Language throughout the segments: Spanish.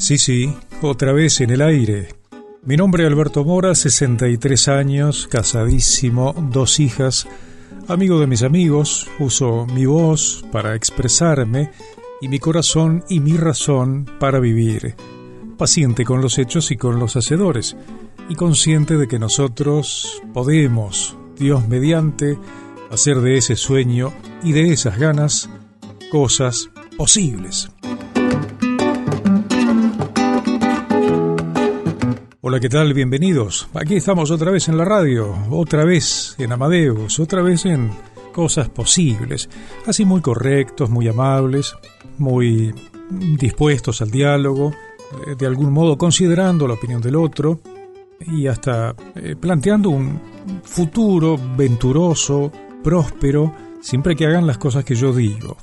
Sí, otra vez en el aire. Mi nombre es Alberto Mora, 63 años, casadísimo, 2 hijas, amigo de mis amigos, uso mi voz para expresarme y mi corazón y mi razón para vivir. Paciente con los hechos y con los hacedores, y consciente de que nosotros podemos, Dios mediante, hacer de ese sueño y de esas ganas cosas posibles. Hola, ¿qué tal? Bienvenidos. Aquí estamos otra vez en la radio, otra vez en Amadeus, otra vez en Cosas Posibles. Así muy correctos, muy amables, muy dispuestos al diálogo, de algún modo considerando la opinión del otro y hasta planteando un futuro venturoso, próspero, siempre que hagan las cosas que yo digo.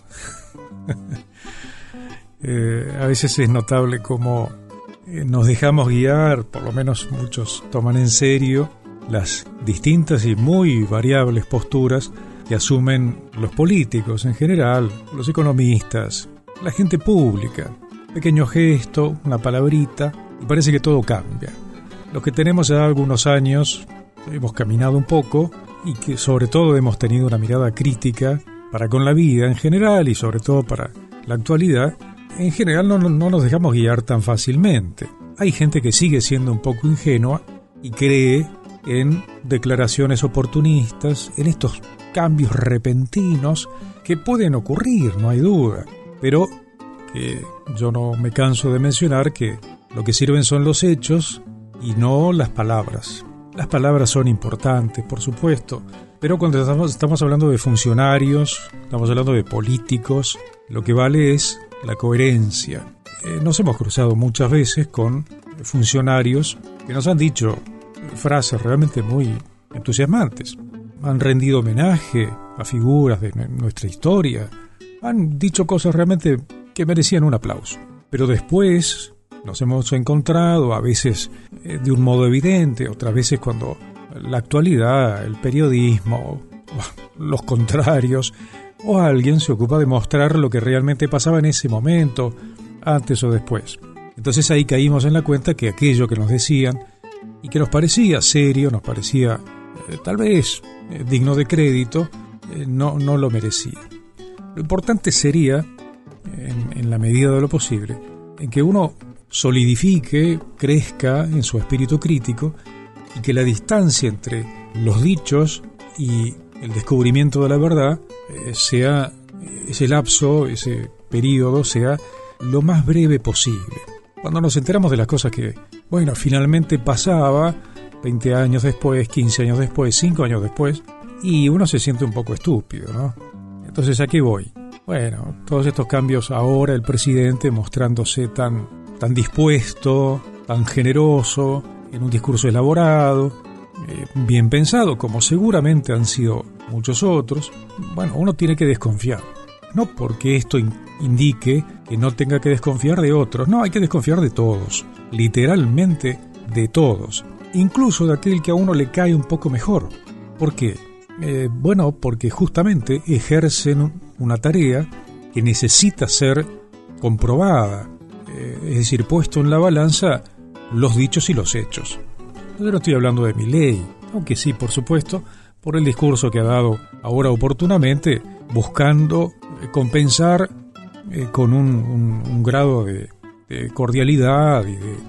A veces es notable cómo nos dejamos guiar, por lo menos muchos toman en serio las distintas y muy variables posturas que asumen los políticos en general, los economistas, la gente pública. Pequeño gesto, una palabrita, y parece que todo cambia. Los que tenemos ya algunos años hemos caminado un poco y que sobre todo hemos tenido una mirada crítica para con la vida en general y sobre todo para la actualidad. En general no nos dejamos guiar tan fácilmente. Hay gente que sigue siendo un poco ingenua y cree en declaraciones oportunistas, en estos cambios repentinos que pueden ocurrir, no hay duda. Pero que yo no me canso de mencionar que lo que sirven son los hechos y no las palabras. Las palabras son importantes, por supuesto, pero cuando estamos hablando de funcionarios, estamos hablando de políticos, lo que vale es la coherencia. Nos hemos cruzado muchas veces con funcionarios que nos han dicho frases realmente muy entusiasmantes. Han rendido homenaje a figuras de nuestra historia. Han dicho cosas realmente que merecían un aplauso. Pero después nos hemos encontrado, a veces de un modo evidente, otras veces cuando la actualidad, el periodismo, los contrarios, o alguien se ocupa de mostrar lo que realmente pasaba en ese momento, antes o después. Entonces ahí caímos en la cuenta que aquello que nos decían y que nos parecía serio, nos parecía tal vez digno de crédito, no lo merecía. Lo importante sería, en la medida de lo posible, en que uno solidifique, crezca en su espíritu crítico y que la distancia entre los dichos y el descubrimiento de la verdad sea ese lapso, ese periodo, sea lo más breve posible. Cuando nos enteramos de las cosas que, finalmente pasaba 20 años después, 15 años después, 5 años después, y uno se siente un poco estúpido, ¿no? Entonces, ¿a qué voy? Bueno, todos estos cambios ahora, el presidente mostrándose tan dispuesto, tan generoso, en un discurso elaborado, bien pensado, como seguramente han sido muchos otros. Uno tiene que desconfiar. No porque esto indique que no tenga que desconfiar de otros. No, hay que desconfiar de todos. Literalmente de todos. Incluso de aquel que a uno le cae un poco mejor. ¿Por qué? Porque justamente ejercen una tarea que necesita ser comprobada. Es decir, puesto en la balanza los dichos y los hechos. Yo no estoy hablando de Milei, aunque sí, por supuesto, por el discurso que ha dado ahora oportunamente, buscando compensar con un grado de cordialidad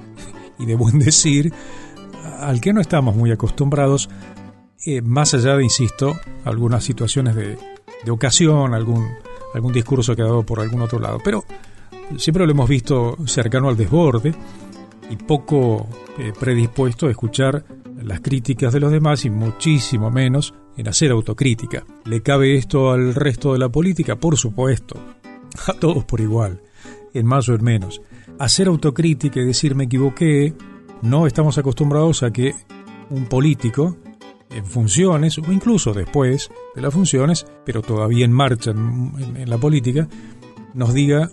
y de buen decir al que no estamos muy acostumbrados, más allá de, insisto, algunas situaciones de ocasión, algún discurso que ha dado por algún otro lado. Pero siempre lo hemos visto cercano al desborde y poco predispuesto a escuchar las críticas de los demás y muchísimo menos en hacer autocrítica. ¿Le cabe esto al resto de la política? Por supuesto, a todos por igual, en más o en menos. Hacer autocrítica y decir me equivoqué, no estamos acostumbrados a que un político en funciones o incluso después de las funciones, pero todavía en marcha en la política, nos diga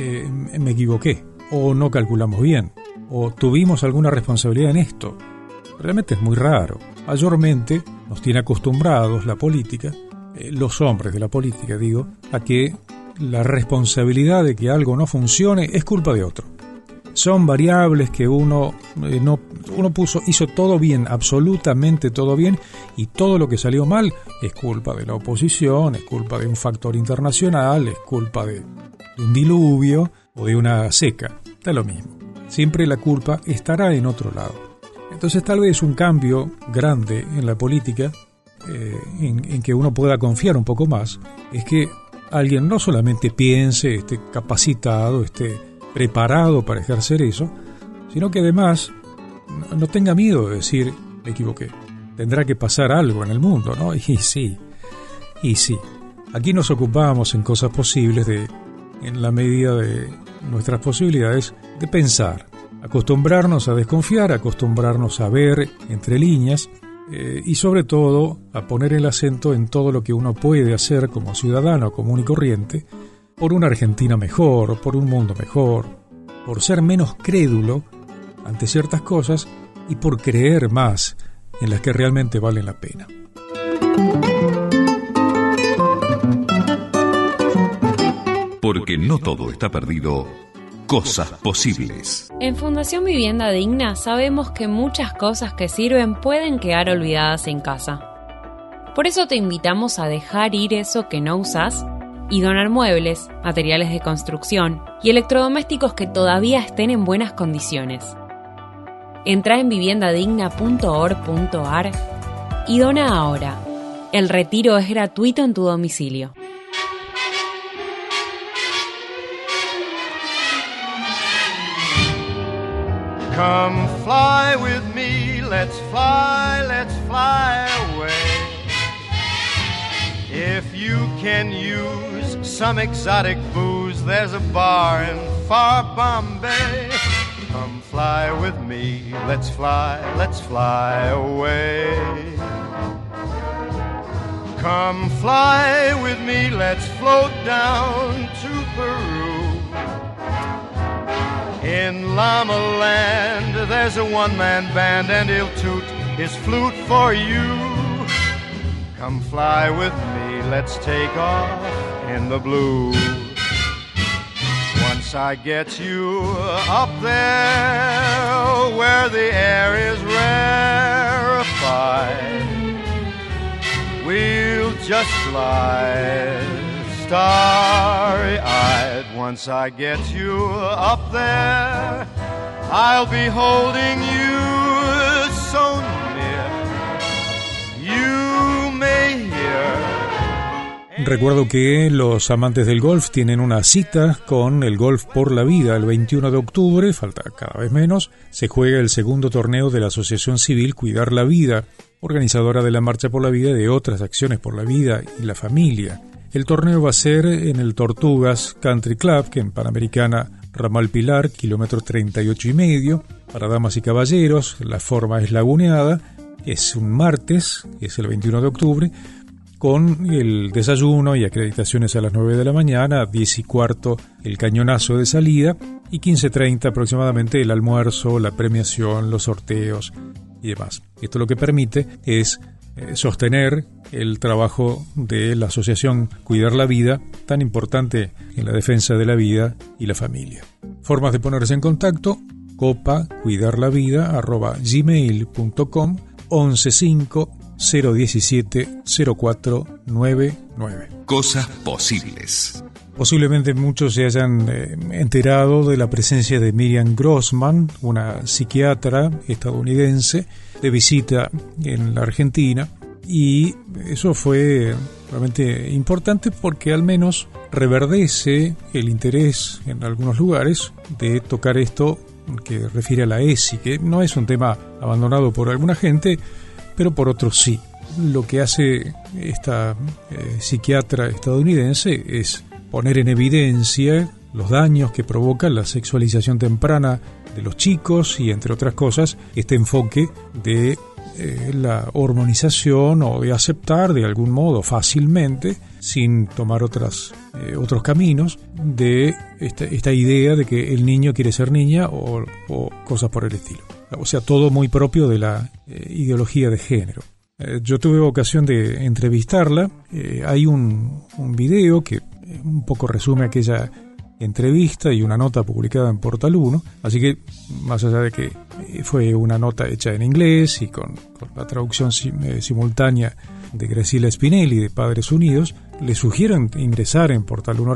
me equivoqué o no calculamos bien o tuvimos alguna responsabilidad en esto. Realmente es muy raro. Mayormente nos tiene acostumbrados la política, los hombres de la política, digo, a que la responsabilidad de que algo no funcione es culpa de otro. son variables que uno hizo todo bien, absolutamente todo bien, y todo lo que salió mal es culpa de la oposición, es culpa de un factor internacional, es culpa de un diluvio o de una seca. Da lo mismo. Siempre la culpa estará en otro lado. Entonces tal vez un cambio grande en la política, en que uno pueda confiar un poco más, es que alguien no solamente piense, esté capacitado, esté preparado para ejercer eso, sino que además no tenga miedo de decir, me equivoqué, tendrá que pasar algo en el mundo, ¿no? Y sí, aquí nos ocupamos en cosas posibles, en la medida de nuestras posibilidades, de pensar, acostumbrarnos a desconfiar, acostumbrarnos a ver entre líneas, y sobre todo a poner el acento en todo lo que uno puede hacer como ciudadano común y corriente por una Argentina mejor, por un mundo mejor, por ser menos crédulo ante ciertas cosas y por creer más en las que realmente valen la pena. Porque no todo está perdido. Cosas posibles. En Fundación Vivienda Digna sabemos que muchas cosas que sirven pueden quedar olvidadas en casa. Por eso te invitamos a dejar ir eso que no usás y donar muebles, materiales de construcción y electrodomésticos que todavía estén en buenas condiciones. Entrá en viviendadigna.org.ar y dona ahora. El retiro es gratuito en tu domicilio. Come fly with me, let's fly away. If you can use some exotic booze, there's a bar in far Bombay. Come fly with me, let's fly away. Come fly with me, let's float down to Peru. In Llama Land, there's a one-man band and he'll toot his flute for you. Come fly with me, let's take off in the blue. Once I get you up there where the air is rarefied, we'll just glide starry-eyed. Once I get you up there, I'll be holding you so near, you may hear. Recuerdo que los amantes del golf tienen una cita con el Golf por la Vida el 21 de octubre, falta cada vez menos, se juega el segundo torneo de la Asociación Civil Cuidar la Vida, organizadora de la Marcha por la Vida y de otras acciones por la vida y la familia. El torneo va a ser en el Tortugas Country Club, que en Panamericana Ramal Pilar, kilómetro 38,5, para damas y caballeros. La forma es laguneada, es un martes, es el 21 de octubre, con el desayuno y acreditaciones a las 9 de la mañana, 10:15 el cañonazo de salida y 15:30 aproximadamente el almuerzo, la premiación, los sorteos y demás. Esto lo que permite es sostener el trabajo de la asociación Cuidar la Vida, tan importante en la defensa de la vida y la familia. Formas de ponerse en contacto: copacuidarlavida@gmail.com 115 017 0499. Cosas posibles. Posiblemente muchos se hayan enterado de la presencia de Miriam Grossman, una psiquiatra estadounidense, de visita en la Argentina, y eso fue realmente importante porque al menos reverdece el interés en algunos lugares de tocar esto que refiere a la ESI, que no es un tema abandonado por alguna gente, pero por otros sí. Lo que hace esta psiquiatra estadounidense es poner en evidencia los daños que provoca la sexualización temprana de los chicos y, entre otras cosas, este enfoque de la hormonización o de aceptar de algún modo fácilmente, sin tomar otros caminos, de esta idea de que el niño quiere ser niña o cosas por el estilo. O sea, todo muy propio de la ideología de género. Yo tuve ocasión de entrevistarla. Hay un video que un poco resume aquella entrevista y una nota publicada en Portal 1, así que más allá de que fue una nota hecha en inglés y con la traducción simultánea de Graciela Spinelli de Padres Unidos, le sugiero ingresar en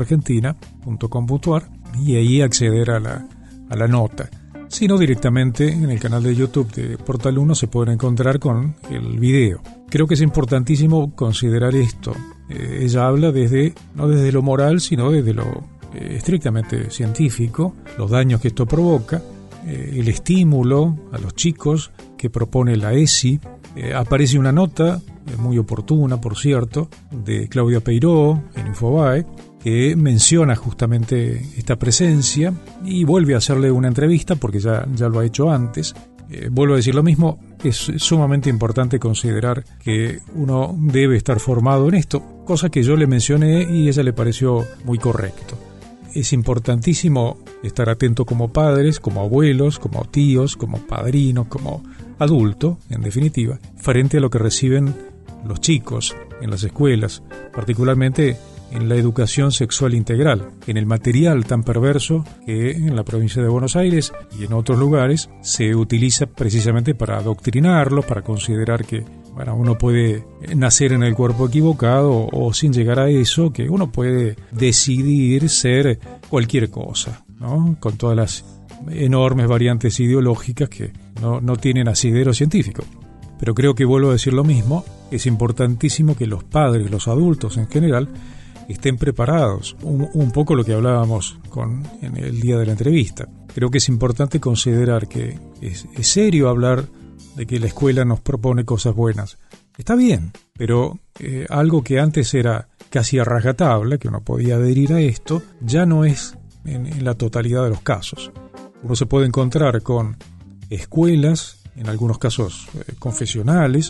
portal1argentina.com.ar y ahí acceder a la nota. Si no, directamente en el canal de YouTube de Portal 1 se pueden encontrar con el video. Creo que es importantísimo considerar esto. Ella habla no desde lo moral, sino desde lo estrictamente científico, los daños que esto provoca, el estímulo a los chicos que propone la ESI. Aparece una nota muy oportuna, por cierto, de Claudia Peiró en Infobae, que menciona justamente esta presencia y vuelve a hacerle una entrevista porque ya lo ha hecho antes. Vuelvo a decir lo mismo, es sumamente importante considerar que uno debe estar formado en esto, cosa que yo le mencioné y a ella le pareció muy correcto. Es importantísimo estar atento como padres, como abuelos, como tíos, como padrinos, como adulto, en definitiva, frente a lo que reciben los chicos en las escuelas, particularmente en la educación sexual integral, en el material tan perverso que en la provincia de Buenos Aires y en otros lugares se utiliza precisamente para adoctrinarlos, para considerar que uno puede nacer en el cuerpo equivocado o sin llegar a eso, que uno puede decidir ser cualquier cosa, ¿no? Con todas las enormes variantes ideológicas que no tienen asidero científico. Pero creo que vuelvo a decir lo mismo, es importantísimo que los padres, los adultos en general, estén preparados. Un poco lo que hablábamos en el día de la entrevista. Creo que es importante considerar que es serio hablar de que la escuela nos propone cosas buenas. Está bien, pero algo que antes era casi a rajatabla, que uno podía adherir a esto, ya no es en la totalidad de los casos. Uno se puede encontrar con escuelas, en algunos casos confesionales,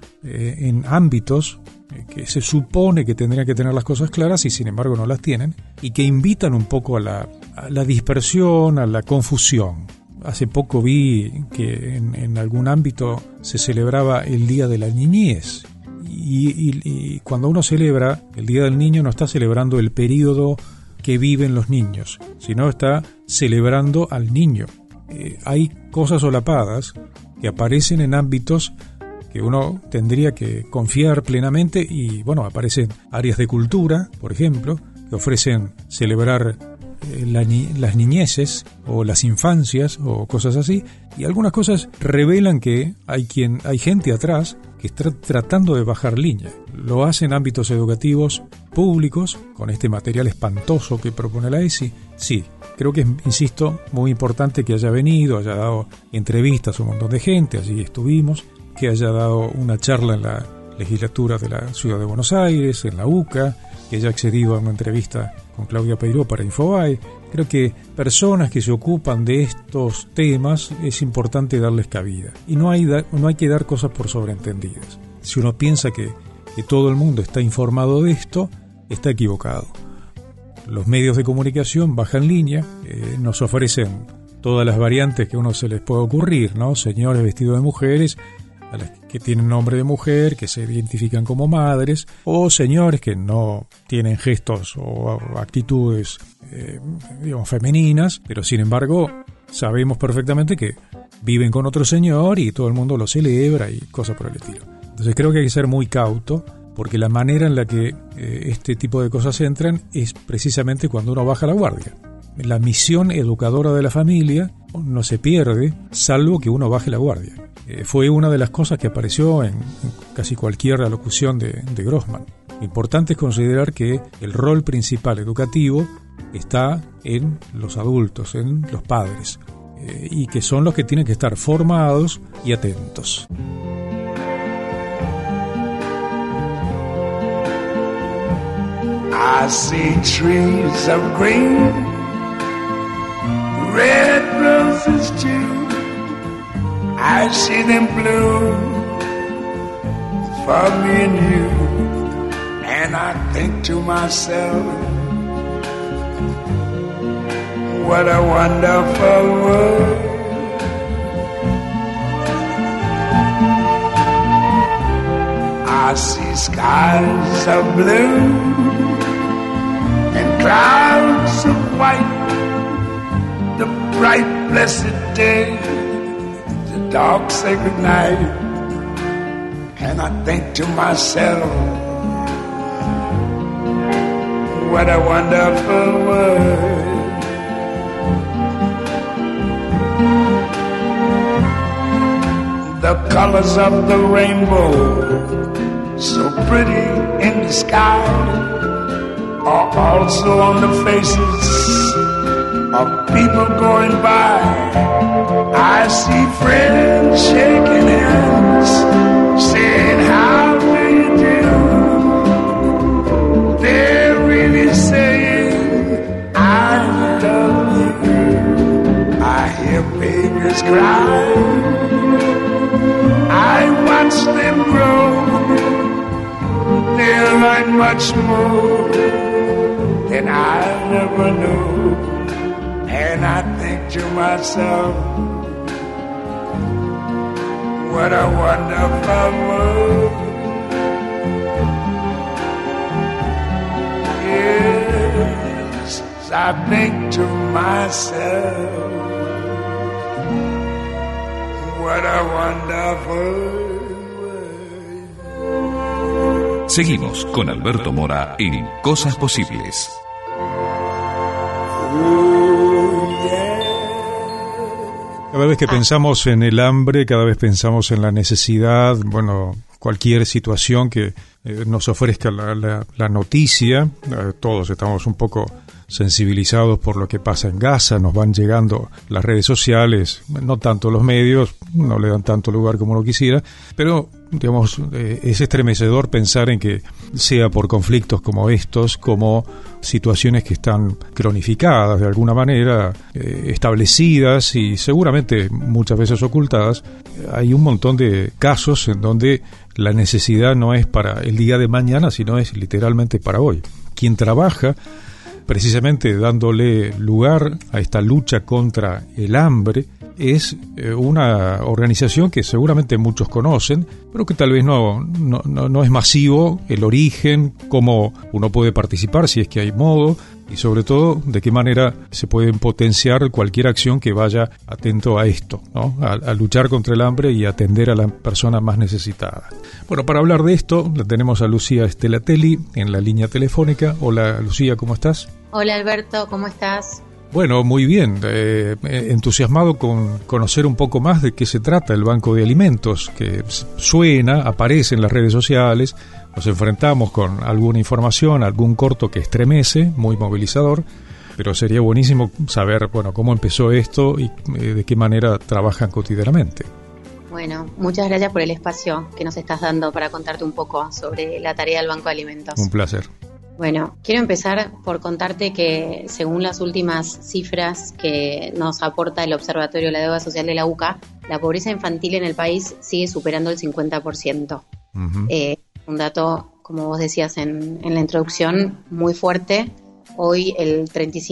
en ámbitos que se supone que tendrían que tener las cosas claras y sin embargo no las tienen, y que invitan un poco a la dispersión, a la confusión. Hace poco vi que en algún ámbito se celebraba el Día de la Niñez y cuando uno celebra el Día del Niño no está celebrando el periodo que viven los niños, sino está celebrando al niño. Hay cosas solapadas que aparecen en ámbitos que uno tendría que confiar plenamente y aparecen áreas de cultura, por ejemplo, que ofrecen celebrar las niñeces o las infancias o cosas así, y algunas cosas revelan que hay gente atrás que está tratando de bajar línea. Lo hace en ámbitos educativos públicos con este material espantoso que propone la ESI. Sí, creo que es, insisto, muy importante que haya venido, haya dado entrevistas a un montón de gente, allí estuvimos, que haya dado una charla en la legislatura de la Ciudad de Buenos Aires, en la UCA, que haya accedido a una entrevista con Claudia Peiró para Infobae. Creo que personas que se ocupan de estos temas es importante darles cabida. Y no hay que dar cosas por sobreentendidas. Si uno piensa que todo el mundo está informado de esto, está equivocado. Los medios de comunicación bajan línea, nos ofrecen todas las variantes que a uno se les puede ocurrir, ¿no? Señores vestidos de mujeres, a las que tienen nombre de mujer, que se identifican como madres, o señores que no tienen gestos o actitudes, femeninas, pero sin embargo sabemos perfectamente que viven con otro señor y todo el mundo lo celebra y cosas por el estilo. Entonces creo que hay que ser muy cauto, porque la manera en la que este tipo de cosas entran es precisamente cuando uno baja la guardia. La misión educadora de la familia no se pierde, salvo que uno baje la guardia. Fue una de las cosas que apareció en casi cualquier alocución de Grossman. Importante es considerar que el rol principal educativo está en los adultos, en los padres, y que son los que tienen que estar formados y atentos. I see trees of green, red roses too. I see them bloom for me and you. And I think to myself, what a wonderful world. I see skies of blue and clouds of white, the bright blessed day, the dark sacred night. And I think to myself, what a wonderful world. The colors of the rainbow, so pretty in the sky, are also on the faces of people going by. I see friends shaking hands, saying, how do you do? They're really saying, I love you. I hear babies cry, I watch them grow. They'll learn much more than I never knew. And I think to myself, what a wonderful world. Yes, I think to myself, what a wonderful world. Seguimos con Alberto Mora en Cosas Posibles. Cada vez que pensamos en el hambre, cada vez pensamos en la necesidad, bueno, cualquier situación que nos ofrezca la noticia. Todos estamos un poco sensibilizados por lo que pasa en Gaza, nos van llegando las redes sociales, no tanto los medios, no le dan tanto lugar como uno quisiera, pero digamos, es estremecedor pensar en que sea por conflictos como estos, como situaciones que están cronificadas de alguna manera, establecidas y seguramente muchas veces ocultadas. Hay un montón de casos en donde la necesidad no es para el día de mañana, sino es literalmente para hoy. Quien trabaja precisamente dándole lugar a esta lucha contra el hambre es una organización que seguramente muchos conocen, pero que tal vez no es masivo el origen, cómo uno puede participar si es que hay modo, y sobre todo de qué manera se puede potenciar cualquier acción que vaya atento a esto, ¿no? A luchar contra el hambre y atender a la persona más necesitada. Bueno, para hablar de esto la tenemos a Lucía Stellatelli en la línea telefónica. Hola Lucía, ¿cómo estás? Hola Alberto, ¿cómo estás? Bueno, muy bien, entusiasmado con conocer un poco más de qué se trata el Banco de Alimentos, que suena, aparece en las redes sociales, nos enfrentamos con alguna información, algún corto que estremece, muy movilizador, pero sería buenísimo saber, bueno, cómo empezó esto y de qué manera trabajan cotidianamente. Bueno, muchas gracias por el espacio que nos estás dando para contarte un poco sobre la tarea del Banco de Alimentos. Un placer. Bueno, quiero empezar por contarte que según las últimas cifras que nos aporta el Observatorio de la Deuda Social de la UCA, la pobreza infantil en el país sigue superando el 50%. Uh-huh. Un dato, como vos decías en la introducción, muy fuerte. Hoy el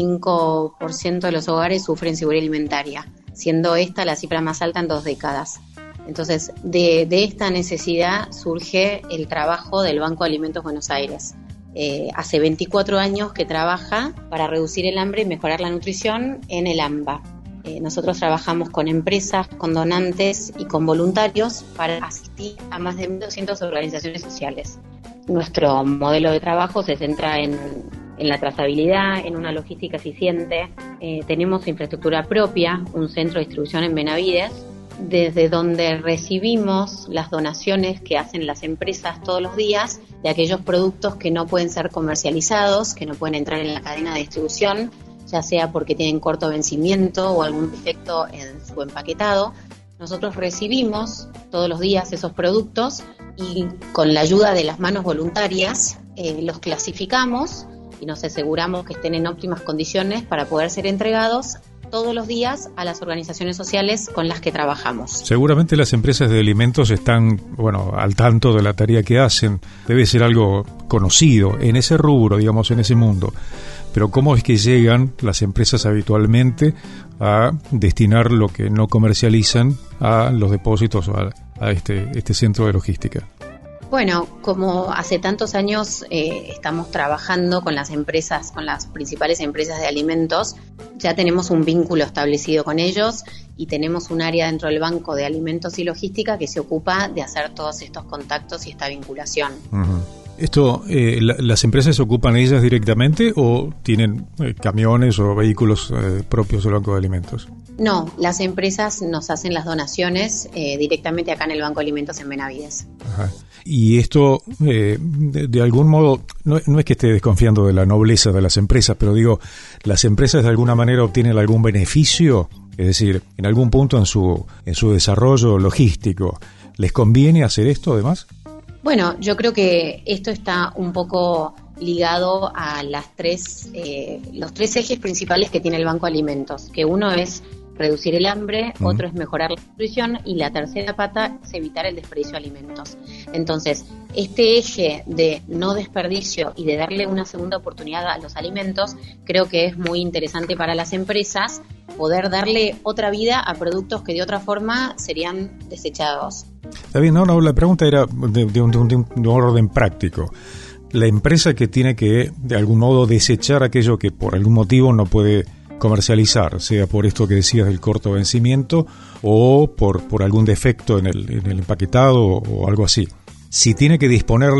35% de los hogares sufren inseguridad alimentaria, siendo esta la cifra más alta en 2 décadas. Entonces, de esta necesidad surge el trabajo del Banco de Alimentos Buenos Aires. Hace 24 años que trabaja para reducir el hambre y mejorar la nutrición en el AMBA. Nosotros trabajamos con empresas, con donantes y con voluntarios para asistir a más de 1.200 organizaciones sociales. Nuestro modelo de trabajo se centra en la trazabilidad, en una logística eficiente. Tenemos infraestructura propia, un centro de distribución en Benavides, desde donde recibimos las donaciones que hacen las empresas todos los días de aquellos productos que no pueden ser comercializados, que no pueden entrar en la cadena de distribución, ya sea porque tienen corto vencimiento o algún defecto en su empaquetado. Nosotros recibimos todos los días esos productos y con la ayuda de las manos voluntarias los clasificamos y nos aseguramos que estén en óptimas condiciones para poder ser entregados todos los días a las organizaciones sociales con las que trabajamos. Seguramente las empresas de alimentos están, al tanto de la tarea que hacen. Debe ser algo conocido en ese rubro, digamos, en ese mundo. Pero ¿cómo es que llegan las empresas habitualmente a destinar lo que no comercializan a los depósitos o a este centro de logística? Bueno, como hace tantos años estamos trabajando con las empresas, con las principales empresas de alimentos, ya tenemos un vínculo establecido con ellos y tenemos un área dentro del Banco de Alimentos y Logística que se ocupa de hacer todos estos contactos y esta vinculación. Uh-huh. ¿Esto, las empresas se ocupan ellas directamente o tienen camiones o vehículos propios del Banco de Alimentos? No, las empresas nos hacen las donaciones directamente acá en el Banco de Alimentos en Benavides. Ajá. Y esto, de algún modo, no es que esté desconfiando de la nobleza de las empresas, pero digo, ¿las empresas de alguna manera obtienen algún beneficio? Es decir, en algún punto en su desarrollo logístico, ¿les conviene hacer esto además? Bueno, yo creo que esto está un poco ligado a los tres ejes principales que tiene el Banco de Alimentos, que uno es reducir el hambre, otro es mejorar la nutrición y la tercera pata es evitar el desperdicio de alimentos. Entonces, este eje de no desperdicio y de darle una segunda oportunidad a los alimentos, creo que es muy interesante para las empresas poder darle otra vida a productos que de otra forma serían desechados. Está bien, no, la pregunta era de un orden práctico. La empresa que tiene que, de algún modo, desechar aquello que por algún motivo no puede comercializar, sea por esto que decías del corto vencimiento o por algún defecto en el empaquetado o algo así. Si tiene que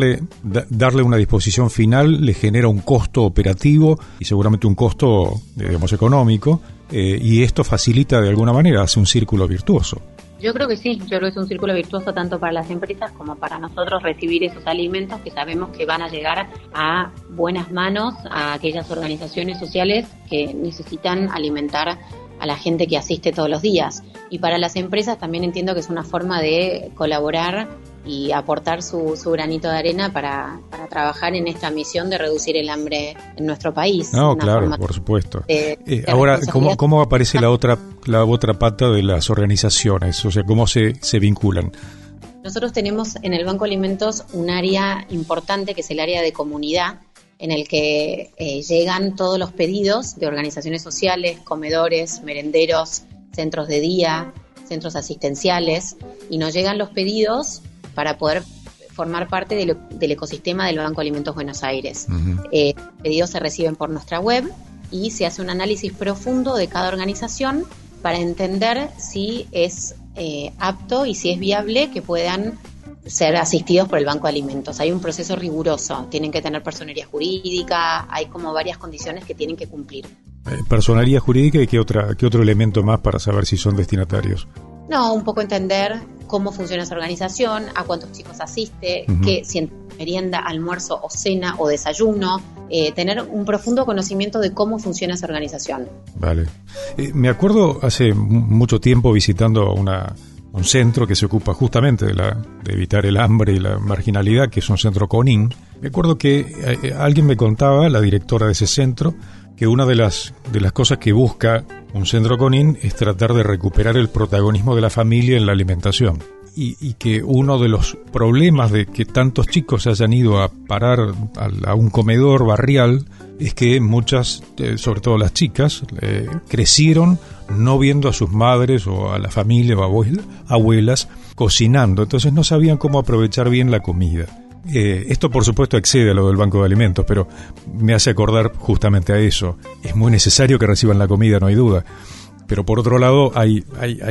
darle una disposición final, le genera un costo operativo y seguramente un costo, económico, y esto facilita de alguna manera, hace un círculo virtuoso. Yo creo que sí, yo creo que es un círculo virtuoso tanto para las empresas como para nosotros recibir esos alimentos que sabemos que van a llegar a buenas manos a aquellas organizaciones sociales que necesitan alimentar a la gente que asiste todos los días. Y para las empresas también entiendo que es una forma de colaborar y aportar su granito de arena para trabajar en esta misión de reducir el hambre en nuestro país. No, claro, por supuesto. Ahora, ¿cómo aparece la otra pata de las organizaciones? O sea, ¿cómo se vinculan? Nosotros tenemos en el Banco de Alimentos un área importante que es el área de comunidad, en el que llegan todos los pedidos de organizaciones sociales, comedores, merenderos, centros de día, centros asistenciales, y nos llegan los pedidos para poder formar parte del ecosistema del Banco de Alimentos Buenos Aires. Uh-huh. Los pedidos se reciben por nuestra web y se hace un análisis profundo de cada organización para entender si es apto y si es viable que puedan ser asistidos por el Banco de Alimentos. Hay un proceso riguroso, tienen que tener personería jurídica, hay como varias condiciones que tienen que cumplir. ¿Personería jurídica y qué otro elemento más para saber si son destinatarios? No, un poco entender cómo funciona esa organización, a cuántos chicos asiste, uh-huh. Si merienda, almuerzo o cena o desayuno, tener un profundo conocimiento de cómo funciona esa organización. Vale. Me acuerdo hace mucho tiempo visitando un centro que se ocupa justamente de evitar el hambre y la marginalidad, que es un centro CONIN. Me acuerdo que alguien me contaba, la directora de ese centro, que una de las cosas que busca un centro CONIN es tratar de recuperar el protagonismo de la familia en la alimentación. Y que uno de los problemas de que tantos chicos hayan ido a parar a un comedor barrial es que muchas, sobre todo las chicas, crecieron no viendo a sus madres o a la familia o abuelas cocinando, entonces no sabían cómo aprovechar bien la comida. Esto por supuesto excede a lo del Banco de Alimentos, pero me hace acordar justamente a eso. Es muy necesario que reciban la comida, no hay duda. Pero por otro lado hay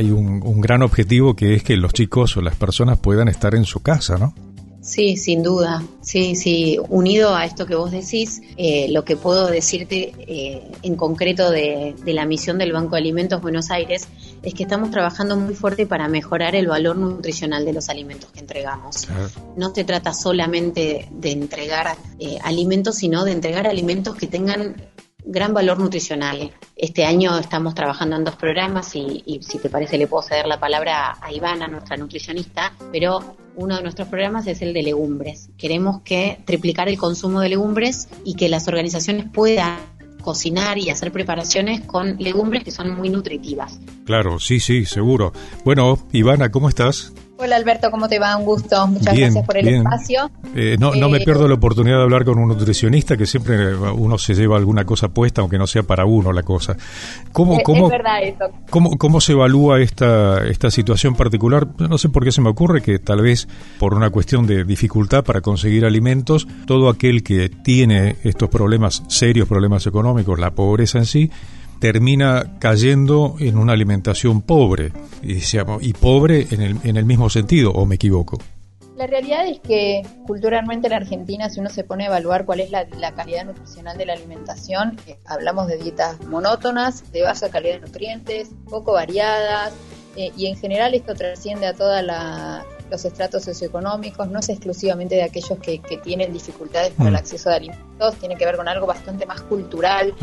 un gran objetivo, que es que los chicos o las personas puedan estar en su casa, ¿no? Sí, sin duda. Sí. Unido a esto que vos decís, lo que puedo decirte en concreto de la misión del Banco de Alimentos Buenos Aires es que estamos trabajando muy fuerte para mejorar el valor nutricional de los alimentos que entregamos. No se trata solamente de entregar alimentos, sino de entregar alimentos que tengan gran valor nutricional. Este año estamos trabajando en 2 programas y si te parece le puedo ceder la palabra a Ivana, nuestra nutricionista, pero uno de nuestros programas es el de legumbres. Queremos triplicar el consumo de legumbres y que las organizaciones puedan cocinar y hacer preparaciones con legumbres que son muy nutritivas. Claro, sí, seguro. Bueno, Ivana, ¿cómo estás? Hola Alberto, ¿cómo te va? Un gusto. Muchas gracias por el espacio. No me pierdo la oportunidad de hablar con un nutricionista, que siempre uno se lleva alguna cosa puesta, aunque no sea para uno la cosa. Es verdad eso. ¿Cómo se evalúa esta situación particular? No sé por qué se me ocurre que tal vez por una cuestión de dificultad para conseguir alimentos, todo aquel que tiene estos problemas, serios problemas económicos, la pobreza en sí, termina cayendo en una alimentación pobre, y pobre en el mismo sentido, ¿o me equivoco? La realidad es que culturalmente en Argentina, si uno se pone a evaluar cuál es la calidad nutricional de la alimentación, hablamos de dietas monótonas, de baja calidad de nutrientes, poco variadas, y en general esto trasciende a todos los estratos socioeconómicos, no es exclusivamente de aquellos que tienen dificultades para el acceso a alimentos, tiene que ver con algo bastante más cultural,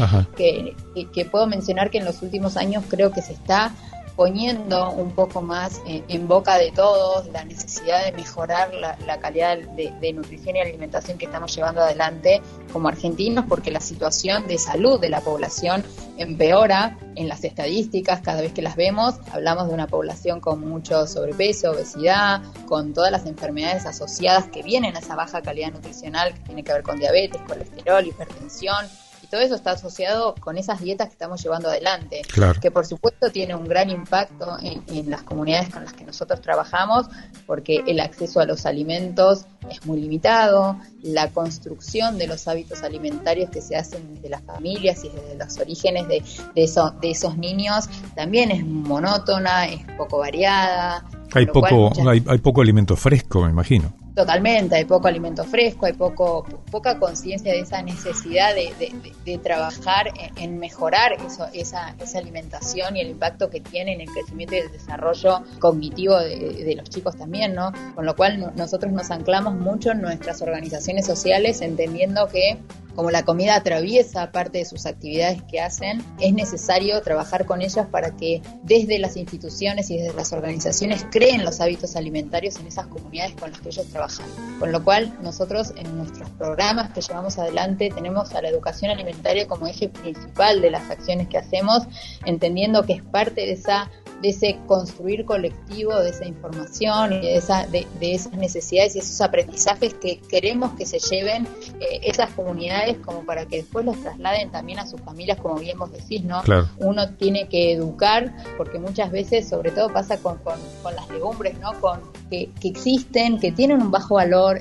que puedo mencionar que en los últimos años creo que se está poniendo un poco más en boca de todos la necesidad de mejorar la calidad de nutrición y alimentación que estamos llevando adelante como argentinos, porque la situación de salud de la población empeora en las estadísticas. Cada vez que las vemos hablamos de una población con mucho sobrepeso, obesidad, con todas las enfermedades asociadas que vienen a esa baja calidad nutricional, que tiene que ver con diabetes, colesterol, hipertensión. Todo eso está asociado con esas dietas que estamos llevando adelante, claro, que por supuesto tiene un gran impacto en las comunidades con las que nosotros trabajamos, porque el acceso a los alimentos es muy limitado, la construcción de los hábitos alimentarios que se hacen desde las familias y desde los orígenes de esos niños también es monótona, es poco variada. Hay poco alimento fresco, me imagino. Totalmente, hay poco alimento fresco, hay poca conciencia de esa necesidad de trabajar en mejorar esa alimentación y el impacto que tiene en el crecimiento y el desarrollo cognitivo de los chicos también, ¿no? Con lo cual nosotros nos anclamos mucho en nuestras organizaciones sociales, entendiendo que como la comida atraviesa parte de sus actividades que hacen, es necesario trabajar con ellos para que desde las instituciones y desde las organizaciones creen los hábitos alimentarios en esas comunidades con las que ellos trabajan. Con lo cual, nosotros en nuestros programas que llevamos adelante tenemos a la educación alimentaria como eje principal de las acciones que hacemos, entendiendo que es parte de ese construir colectivo, de esa información y de esas necesidades y esos aprendizajes que queremos que se lleven esas comunidades, como para que después los trasladen también a sus familias, como bien vos decís, ¿no? Claro. Uno tiene que educar, porque muchas veces, sobre todo pasa con las legumbres, ¿no? Que existen, que tienen un bajo valor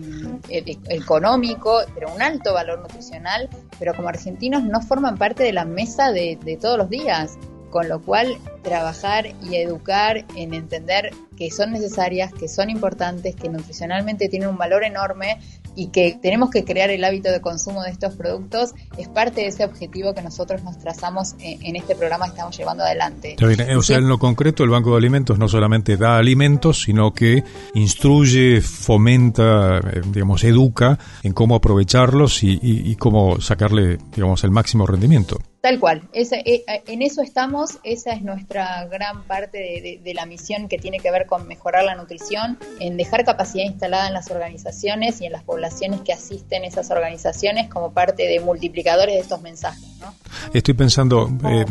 económico, pero un alto valor nutricional, pero como argentinos no forman parte de la mesa de todos los días. Con lo cual, trabajar y educar en entender que son necesarias, que son importantes, que nutricionalmente tienen un valor enorme y que tenemos que crear el hábito de consumo de estos productos, es parte de ese objetivo que nosotros nos trazamos en este programa que estamos llevando adelante. Está bien, o sea, en lo concreto, el Banco de Alimentos no solamente da alimentos, sino que instruye, fomenta, educa en cómo aprovecharlos y cómo sacarle, el máximo rendimiento. Tal cual, en eso estamos, esa es nuestra gran parte de la misión, que tiene que ver con mejorar la nutrición, en dejar capacidad instalada en las organizaciones y en las poblaciones que asisten a esas organizaciones como parte de multiplicadores de estos mensajes, ¿no? Estoy pensando,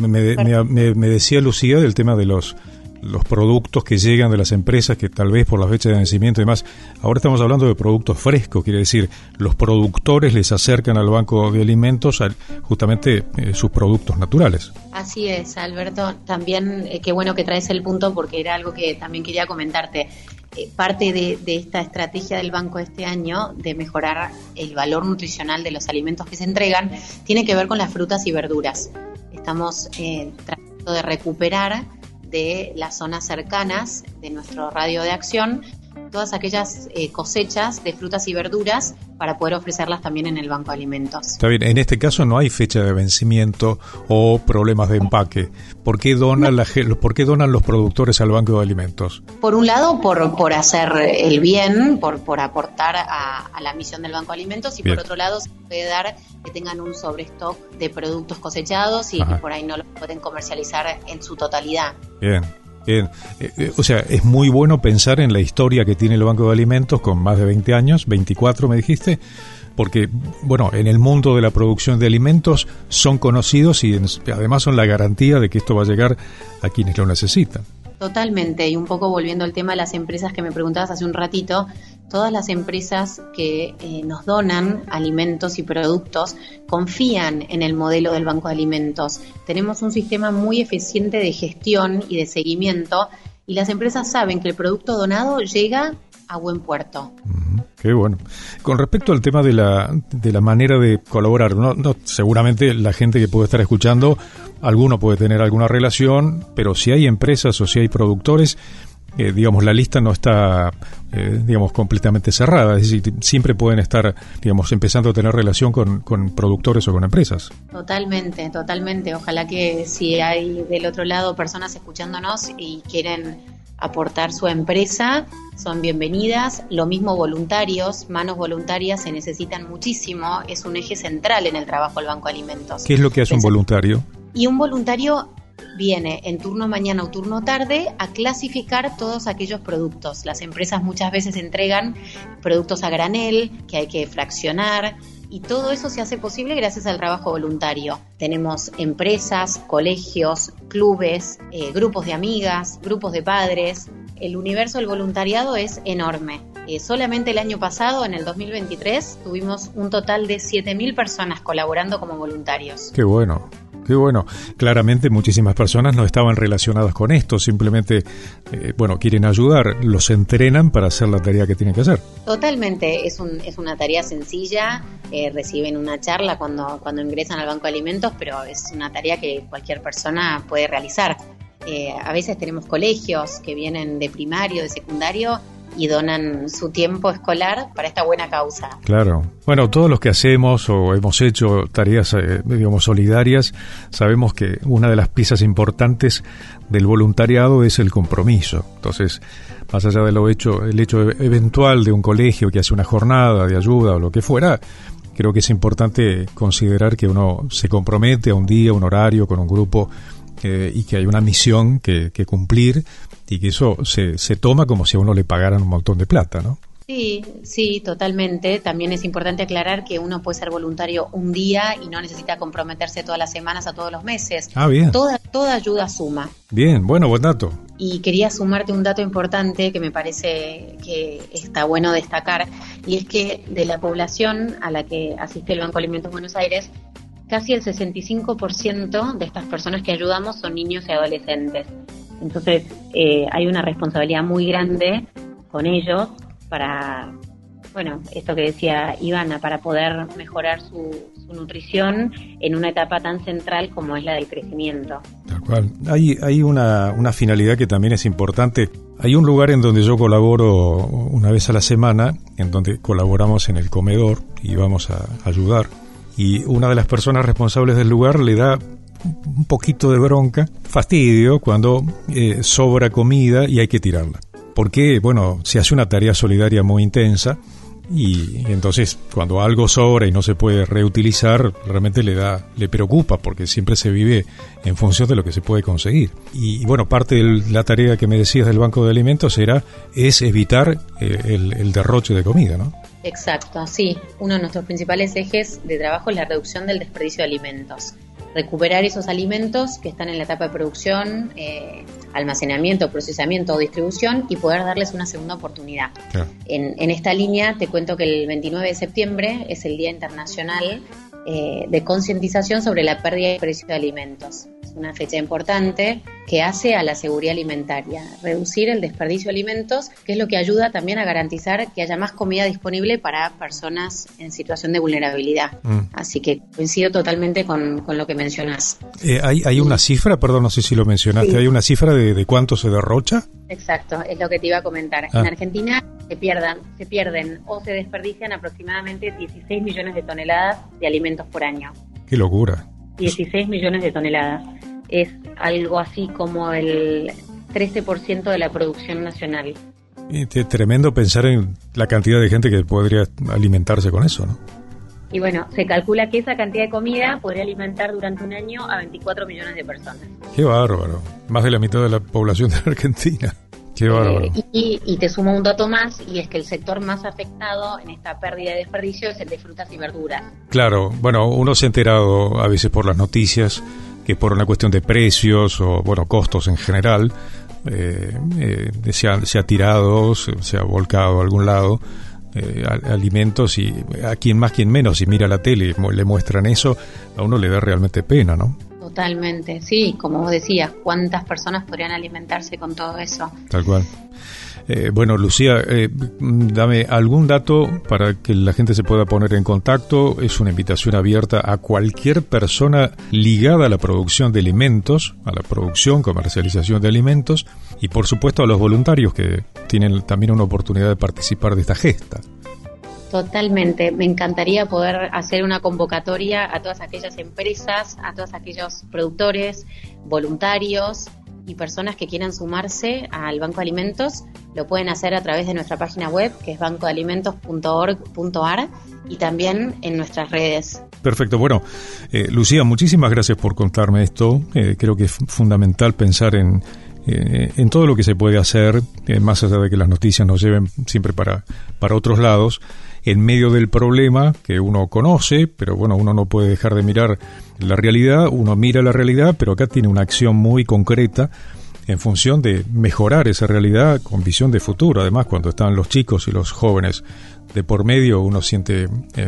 me decía Lucía del tema de los productos que llegan de las empresas, que tal vez por la fecha de vencimiento y demás. Ahora estamos hablando de productos frescos, quiere decir, los productores les acercan al Banco de Alimentos justamente sus productos naturales. Así es, Alberto. También qué bueno que traes el punto, porque era algo que también quería comentarte. Parte de esta estrategia del banco este año de mejorar el valor nutricional de los alimentos que se entregan tiene que ver con las frutas y verduras. Estamos tratando de recuperar de las zonas cercanas de nuestro radio de acción todas aquellas cosechas de frutas y verduras para poder ofrecerlas también en el Banco de Alimentos. Está bien, en este caso no hay fecha de vencimiento o problemas de empaque. ¿Por qué donan los productores al Banco de Alimentos? Por un lado, por hacer el bien, por aportar a la misión del Banco de Alimentos, y bien, por otro lado se puede dar que tengan un sobrestock de productos cosechados y que por ahí no los pueden comercializar en su totalidad. Bien. O sea, es muy bueno pensar en la historia que tiene el Banco de Alimentos con más de 20 años, 24 me dijiste, porque, en el mundo de la producción de alimentos son conocidos y además son la garantía de que esto va a llegar a quienes lo necesitan. Totalmente, y un poco volviendo al tema de las empresas que me preguntabas hace un ratito, todas las empresas que nos donan alimentos y productos confían en el modelo del Banco de Alimentos. Tenemos un sistema muy eficiente de gestión y de seguimiento, y las empresas saben que el producto donado llega a buen puerto. Qué bueno. Con respecto al tema de la manera de colaborar, no, seguramente la gente que puede estar escuchando, alguno puede tener alguna relación, pero si hay empresas o si hay productores, digamos, la lista no está, digamos, completamente cerrada. Es decir, siempre pueden estar, digamos, empezando a tener relación con productores o con empresas. Totalmente, totalmente. Ojalá que si hay del otro lado personas escuchándonos y quieren aportar su empresa, son bienvenidas. Lo mismo voluntarios, manos voluntarias se necesitan muchísimo, es un eje central en el trabajo del Banco de Alimentos. ¿Qué es lo que hace un voluntario? Y un voluntario viene en turno mañana o turno tarde a clasificar todos aquellos productos. Las empresas muchas veces entregan productos a granel que hay que fraccionar, y todo eso se hace posible gracias al trabajo voluntario. Tenemos empresas, colegios, clubes, grupos de amigas, grupos de padres. El universo del voluntariado es enorme. Solamente el año pasado, en el 2023, tuvimos un total de 7.000 personas colaborando como voluntarios. ¡Qué bueno! Qué bueno. Claramente muchísimas personas no estaban relacionadas con esto, simplemente, quieren ayudar, los entrenan para hacer la tarea que tienen que hacer. Totalmente, es una tarea sencilla, reciben una charla cuando ingresan al Banco de Alimentos, pero es una tarea que cualquier persona puede realizar. A veces tenemos colegios que vienen de primario, de secundario, y donan su tiempo escolar para esta buena causa. Claro. Bueno, todos los que hacemos o hemos hecho tareas, solidarias, sabemos que una de las piezas importantes del voluntariado es el compromiso. Entonces, más allá de el hecho eventual de un colegio que hace una jornada de ayuda o lo que fuera, creo que es importante considerar que uno se compromete a un día, un horario, con un grupo, y que hay una misión que cumplir, y que eso se toma como si a uno le pagaran un montón de plata, ¿no? Sí, totalmente. También es importante aclarar que uno puede ser voluntario un día y no necesita comprometerse todas las semanas a todos los meses. Ah, bien. Toda ayuda suma. Bien, bueno, buen dato. Y quería sumarte un dato importante que me parece que está bueno destacar, y es que de la población a la que asiste el Banco de Alimentos Buenos Aires, casi el 65% de estas personas que ayudamos son niños y adolescentes. Entonces, hay una responsabilidad muy grande con ellos para, esto que decía Ivana, para poder mejorar su nutrición en una etapa tan central como es la del crecimiento. Tal cual. Hay una finalidad que también es importante. Hay un lugar en donde yo colaboro una vez a la semana, en donde colaboramos en el comedor y vamos a ayudar. Y una de las personas responsables del lugar le da un poquito de bronca, fastidio, cuando sobra comida y hay que tirarla. Porque, se hace una tarea solidaria muy intensa, y entonces cuando algo sobra y no se puede reutilizar, realmente le preocupa, porque siempre se vive en función de lo que se puede conseguir. Y parte de la tarea que me decías del Banco de Alimentos es evitar el derroche de comida, ¿no? Exacto, sí. Uno de nuestros principales ejes de trabajo es la reducción del desperdicio de alimentos. Recuperar esos alimentos que están en la etapa de producción, almacenamiento, procesamiento o distribución, y poder darles una segunda oportunidad. Claro. En esta línea te cuento que el 29 de septiembre es el Día Internacional de concientización sobre la pérdida y desperdicio de alimentos. Es una fecha importante que hace a la seguridad alimentaria, reducir el desperdicio de alimentos, que es lo que ayuda también a garantizar que haya más comida disponible para personas en situación de vulnerabilidad. Así que coincido totalmente con lo que mencionás. ¿Hay una cifra? Perdón, no sé si lo mencionaste. Sí. ¿Hay una cifra de cuánto se derrocha? Exacto, es lo que te iba a comentar. En Argentina se pierden o se desperdician aproximadamente 16 millones de toneladas de alimentos por año. ¡Qué locura! 16 millones de toneladas. Es algo así como el 13% de la producción nacional. Y tremendo pensar en la cantidad de gente que podría alimentarse con eso, ¿no? Y se calcula que esa cantidad de comida podría alimentar durante un año a 24 millones de personas. ¡Qué bárbaro! Más de la mitad de la población de Argentina. ¡Qué bárbaro! Y te sumo un dato más, y es que el sector más afectado en esta pérdida de desperdicio es el de frutas y verduras. Claro, uno se ha enterado a veces por las noticias que por una cuestión de precios o, costos en general, se ha tirado, se ha volcado a algún lado alimentos, y a quien más, quien menos, si mira la tele y le muestran eso, a uno le da realmente pena, ¿no? Totalmente, sí, como vos decías, ¿cuántas personas podrían alimentarse con todo eso? Tal cual. Bueno, Lucía, dame algún dato para que la gente se pueda poner en contacto. Es una invitación abierta a cualquier persona ligada a la producción de alimentos, a la producción, comercialización de alimentos, y por supuesto a los voluntarios que tienen también una oportunidad de participar de esta gesta. Totalmente, me encantaría poder hacer una convocatoria a todas aquellas empresas, a todos aquellos productores, voluntarios y personas que quieran sumarse al Banco de Alimentos. Lo pueden hacer a través de nuestra página web, que es bancodealimentos.org.ar, y también en nuestras redes. Perfecto. Bueno, Lucía, muchísimas gracias por contarme esto. Creo que es fundamental pensar en todo lo que se puede hacer, más allá de que las noticias nos lleven siempre para otros lados, en medio del problema que uno conoce, pero bueno, uno no puede dejar de mirar la realidad. Uno mira la realidad, pero acá tiene una acción muy concreta en función de mejorar esa realidad con visión de futuro. Además, cuando están los chicos y los jóvenes de por medio, uno siente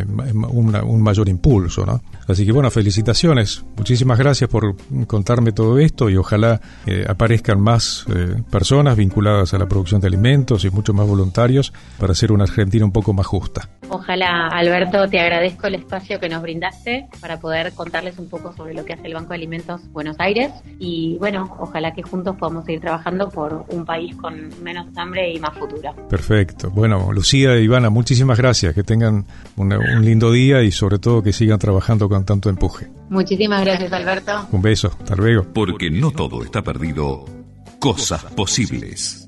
un mayor impulso, ¿no? Así que bueno, felicitaciones, muchísimas gracias por contarme todo esto, y ojalá aparezcan más personas vinculadas a la producción de alimentos y muchos más voluntarios para hacer una Argentina un poco más justa. Ojalá, Alberto, te agradezco el espacio que nos brindaste para poder contarles un poco sobre lo que hace el Banco de Alimentos Buenos Aires, y bueno, ojalá que juntos podamos seguir trabajando por un país con menos hambre y más futuro. Perfecto. Bueno, Lucía e Ivana, muchísimas gracias, que tengan un lindo día y sobre todo que sigan trabajando con tanto empuje. Muchísimas gracias, Alberto. Un beso, hasta luego. Porque no todo está perdido, cosas posibles.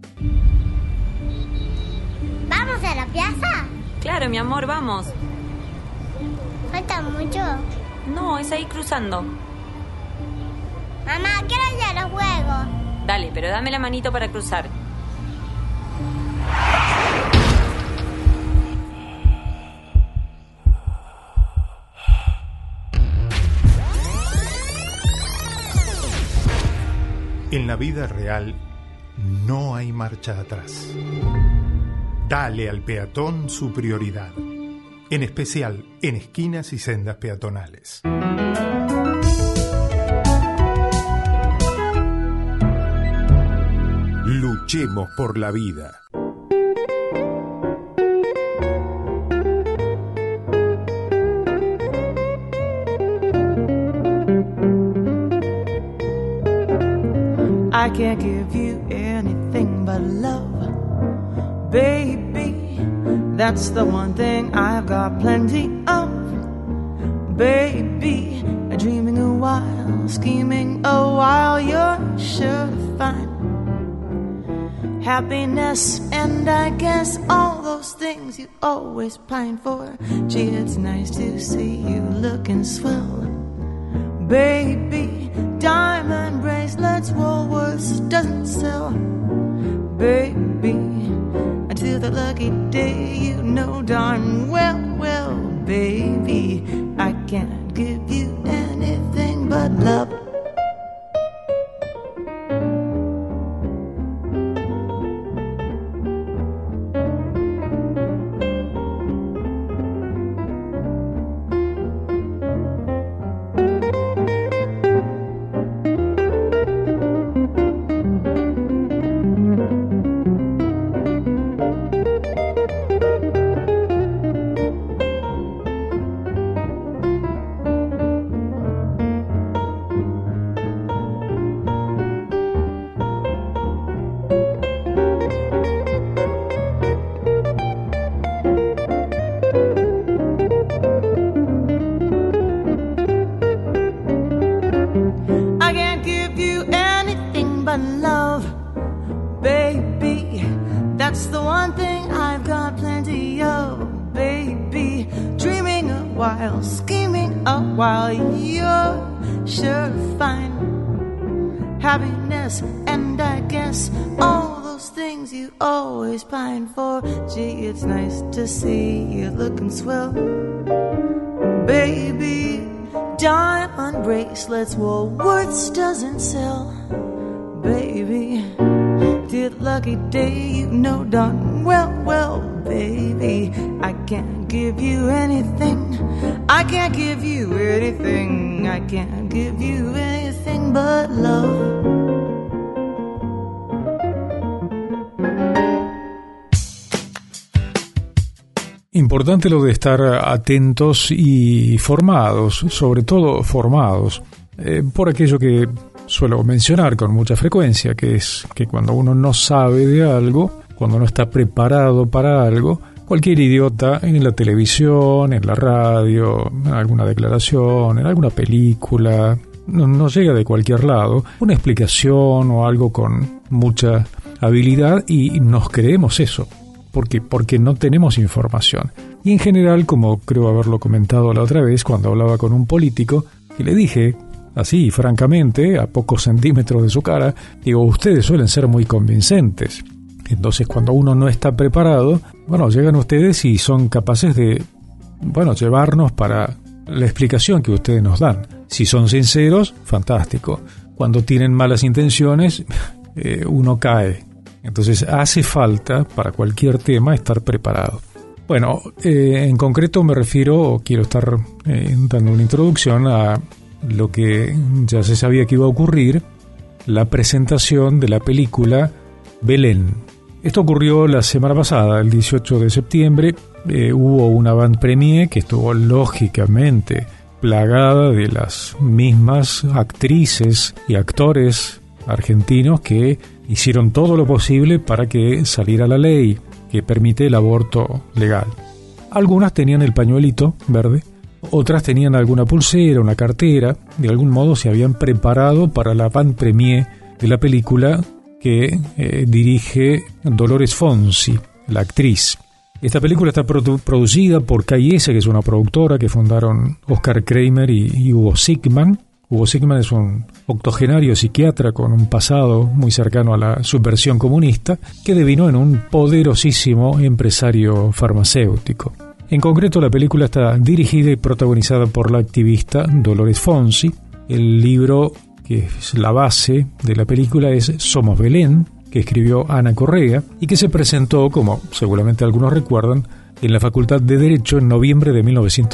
¿Vamos a la plaza? Claro, mi amor, vamos. ¿Falta mucho? No, es ahí cruzando. Mamá, quiero ir a los juegos. Dale, pero dame la manito para cruzar. En la vida real no hay marcha atrás. Dale al peatón su prioridad, en especial en esquinas y sendas peatonales. Luchemos por la vida. I can't give you anything but love, baby. That's the one thing I've got plenty of, baby. Dreaming a while, scheming a while, you're sure to find happiness, and I guess all those things you always pine for. Gee, it's nice to see you looking swell, baby. Diamond bracelets, Woolworths doesn't sell, baby. Until the lucky day, you know darn well, well, baby, I can't give you anything but love. And I guess all those things you always pine for. Gee, it's nice to see you looking swell, baby. Diamond bracelets, Woolworths doesn't sell, baby. your lucky day. You know darn well, well, baby, I can't give you anything. I can't give you anything. I can't give you anything but love. Importante lo de estar atentos y formados, sobre todo formados, por aquello que suelo mencionar con mucha frecuencia, que es que cuando uno no sabe de algo, cuando no está preparado para algo, cualquier idiota en la televisión, en la radio, en alguna declaración, en alguna película, nos llega de cualquier lado una explicación o algo con mucha habilidad y nos creemos eso. ¿Por qué? Porque no tenemos información. Y en general, como creo haberlo comentado la otra vez cuando hablaba con un político, que le dije, así francamente, a pocos centímetros de su cara, digo, ustedes suelen ser muy convincentes. Entonces, cuando uno no está preparado, bueno, llegan ustedes y son capaces de, llevarnos para la explicación que ustedes nos dan. Si son sinceros, fantástico. Cuando tienen malas intenciones, uno cae. Entonces hace falta para cualquier tema estar preparado. Bueno, en concreto me refiero, o quiero estar dando una introducción a lo que ya se sabía que iba a ocurrir, la presentación de la película Belén. Esto ocurrió la semana pasada, el 18 de septiembre, hubo una avant premiere que estuvo lógicamente plagada de las mismas actrices y actores argentinos que hicieron todo lo posible para que saliera la ley que permite el aborto legal. Algunas tenían el pañuelito verde, otras tenían alguna pulsera, una cartera, de algún modo se habían preparado para la avant premiere de la película que dirige Dolores Fonzi, la actriz. Esta película está producida por KS, que es una productora que fundaron Oscar Kramer y Hugo Sigman. Hugo Sigman es un octogenario psiquiatra con un pasado muy cercano a la subversión comunista que devinó en un poderosísimo empresario farmacéutico. En concreto, la película está dirigida y protagonizada por la activista Dolores Fonzi. El libro que es la base de la película es Somos Belén, que escribió Ana Correa y que se presentó, como seguramente algunos recuerdan, en la Facultad de Derecho en noviembre de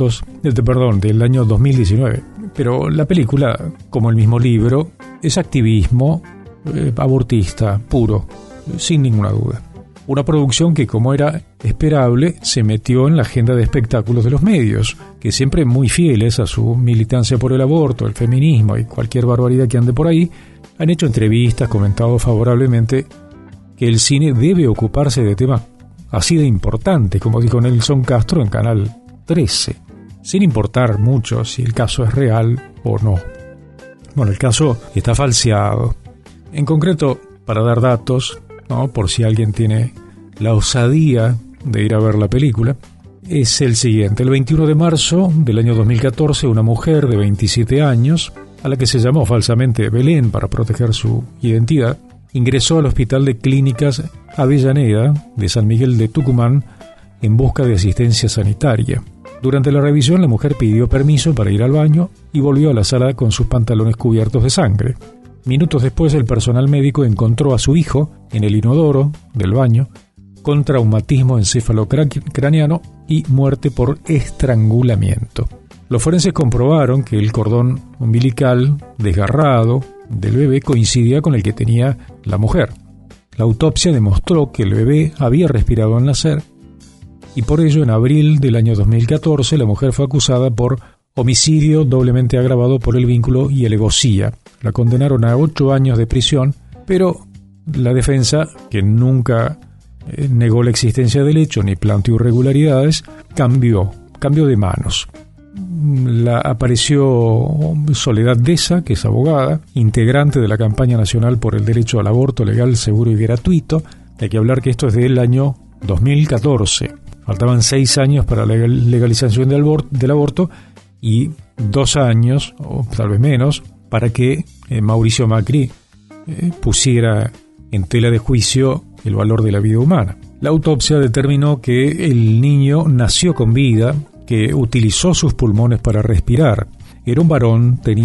del año 2019. Pero la película, como el mismo libro, es activismo abortista puro, sin ninguna duda. Una producción que, como era esperable, se metió en la agenda de espectáculos de los medios, que siempre muy fieles a su militancia por el aborto, el feminismo y cualquier barbaridad que ande por ahí, han hecho entrevistas, comentado favorablemente que el cine debe ocuparse de temas así de importantes, como dijo Nelson Castro en Canal 13, sin importar mucho si el caso es real o no. Bueno, el caso está falseado. En concreto, para dar datos, ¿no?, por si alguien tiene la osadía de ir a ver la película, es el siguiente. El 21 de marzo del año 2014, una mujer de 27 años, a la que se llamó falsamente Belén para proteger su identidad, ingresó al Hospital de Clínicas Avellaneda de San Miguel de Tucumán en busca de asistencia sanitaria. Durante la revisión, la mujer pidió permiso para ir al baño y volvió a la sala con sus pantalones cubiertos de sangre. Minutos después, el personal médico encontró a su hijo en el inodoro del baño con traumatismo encefalocraneano y muerte por estrangulamiento. Los forenses comprobaron que el cordón umbilical desgarrado del bebé coincidía con el que tenía la mujer. La autopsia demostró que el bebé había respirado al nacer y por ello en abril del año 2014 la mujer fue acusada por homicidio doblemente agravado por el vínculo y alevosía. La condenaron a 8 años de prisión, pero la defensa, que nunca negó la existencia del hecho ni planteó irregularidades, cambió de manos. Apareció Soledad Deza, que es abogada, integrante de la campaña nacional por el derecho al aborto legal, seguro y gratuito. Hay que hablar que esto es del año 2014. Faltaban 6 años para la legalización del aborto y 2 años, o tal vez menos, para que Mauricio Macri pusiera en tela de juicio el valor de la vida humana. La autopsia determinó que el niño nació con vida, que utilizó sus pulmones para respirar. Era un varón, tenía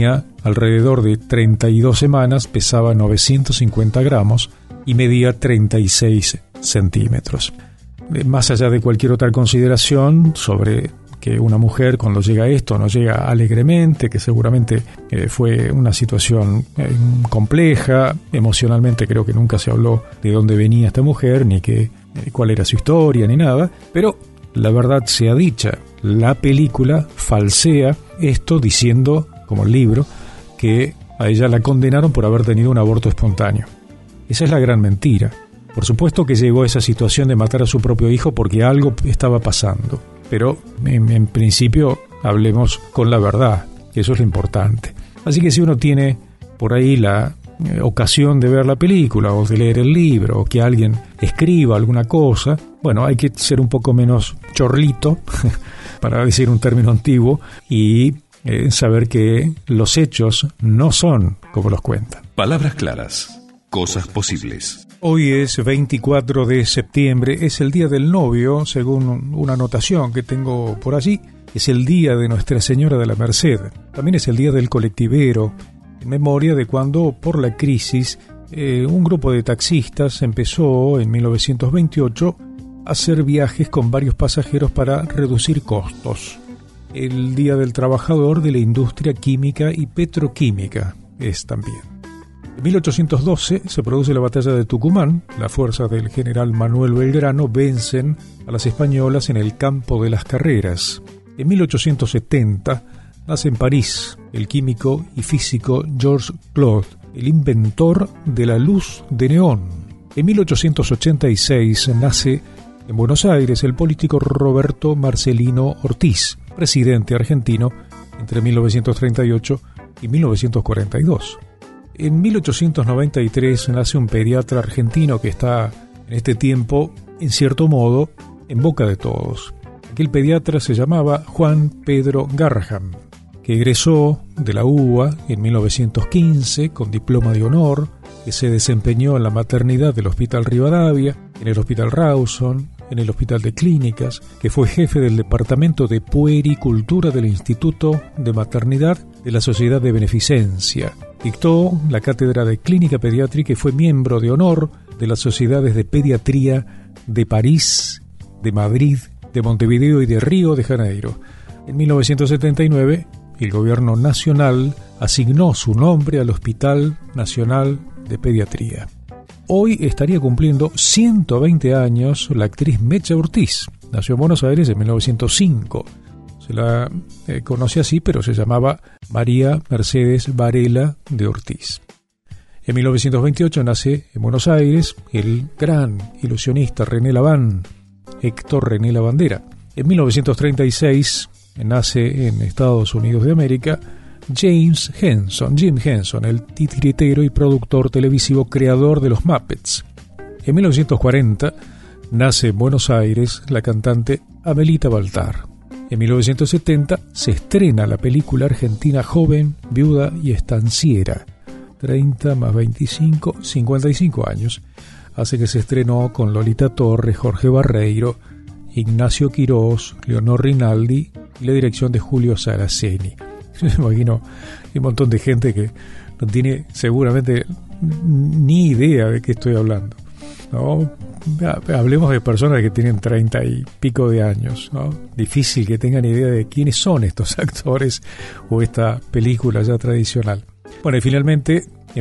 alrededor de 32 semanas, pesaba 950 gramos y medía 36 centímetros. Más allá de cualquier otra consideración sobre que una mujer cuando llega a esto no llega alegremente, que seguramente fue una situación compleja, emocionalmente creo que nunca se habló de dónde venía esta mujer, ni cuál era su historia, ni nada, pero la verdad sea dicha, la película falsea esto diciendo, como el libro, que a ella la condenaron por haber tenido un aborto espontáneo. Esa es la gran mentira. Por supuesto que llegó a esa situación de matar a su propio hijo porque algo estaba pasando, pero en principio hablemos con la verdad, que eso es lo importante. Así que si uno tiene por ahí la ocasión de ver la película o de leer el libro o que alguien escriba alguna cosa, bueno, hay que ser un poco menos chorlito, para decir un término antiguo, y saber que los hechos no son como los cuentan. Palabras claras, cosas posibles. Hoy es 24 de septiembre, es el Día del Novio, según una anotación que tengo por allí. Es el Día de Nuestra Señora de la Merced. También es el Día del Colectivero, en memoria de cuando, por la crisis, un grupo de taxistas empezó en 1928 a hacer viajes con varios pasajeros para reducir costos. El Día del Trabajador de la Industria Química y Petroquímica es también. En 1812 se produce la batalla de Tucumán. Las fuerzas del general Manuel Belgrano vencen a las españolas en el campo de las Carreras. En 1870 nace en París el químico y físico Georges Claude, el inventor de la luz de neón. En 1886 nace en Buenos Aires el político Roberto Marcelino Ortiz, presidente argentino entre 1938 y 1942. En 1893 nace un pediatra argentino que está en este tiempo, en cierto modo, en boca de todos. Aquel pediatra se llamaba Juan Pedro Garrahan, que egresó de la UBA en 1915 con diploma de honor, que se desempeñó en la maternidad del Hospital Rivadavia, en el Hospital Rawson, en el Hospital de Clínicas, que fue jefe del Departamento de Puericultura del Instituto de Maternidad de la Sociedad de Beneficencia. Dictó la cátedra de Clínica Pediátrica y fue miembro de honor de las sociedades de pediatría de París, de Madrid, de Montevideo y de Río de Janeiro. En 1979, el gobierno nacional asignó su nombre al Hospital Nacional de Pediatría. Hoy estaría cumpliendo 120 años la actriz Mecha Ortiz. Nació en Buenos Aires en 1905. Se la conoce así, pero se llamaba María Mercedes Varela de Ortiz. En 1928 nace en Buenos Aires el gran ilusionista René Laván, Héctor René Lavandera. En 1936 nace en Estados Unidos de América Jim Henson, el titiritero y productor televisivo creador de los Muppets. En 1940 nace en Buenos Aires la cantante Amelita Baltar. En 1970 se estrena la película argentina Joven, Viuda y Estanciera. 30 más 25, 55 años. Hace que se estrenó con Lolita Torres, Jorge Barreiro, Ignacio Quirós, Leonor Rinaldi y la dirección de Julio Saraceni. Yo me imagino un montón de gente que no tiene seguramente ni idea de qué estoy hablando, ¿no? Hablemos de personas que tienen 30 y pico de años, ¿no? Difícil que tengan idea de quiénes son estos actores o esta película ya tradicional. Bueno, y finalmente, en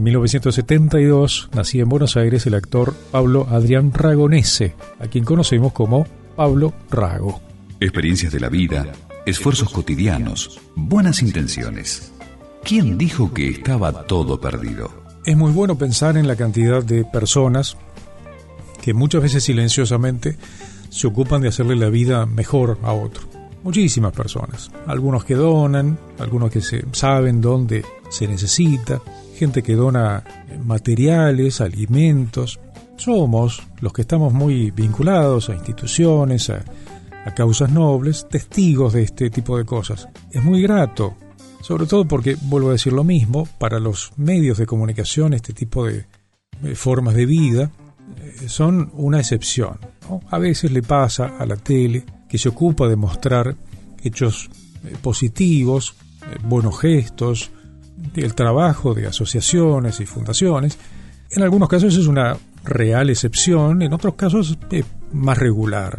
1972, nacía en Buenos Aires el actor Pablo Adrián Ragonese, a quien conocemos como Pablo Rago. Experiencias de la vida, esfuerzos cotidianos, buenas intenciones. ¿Quién dijo que estaba todo perdido? Es muy bueno pensar en la cantidad de personas que muchas veces silenciosamente se ocupan de hacerle la vida mejor a otro. Muchísimas personas. Algunos que donan, algunos que saben dónde se necesita, gente que dona materiales, alimentos. Somos los que estamos muy vinculados a instituciones, a causas nobles, testigos de este tipo de cosas. Es muy grato, sobre todo porque, vuelvo a decir lo mismo, para los medios de comunicación este tipo de formas de vida son una excepción, ¿no? A veces le pasa a la tele que se ocupa de mostrar hechos positivos, buenos gestos, el trabajo de asociaciones y fundaciones. En algunos casos es una real excepción, en otros casos es más regular.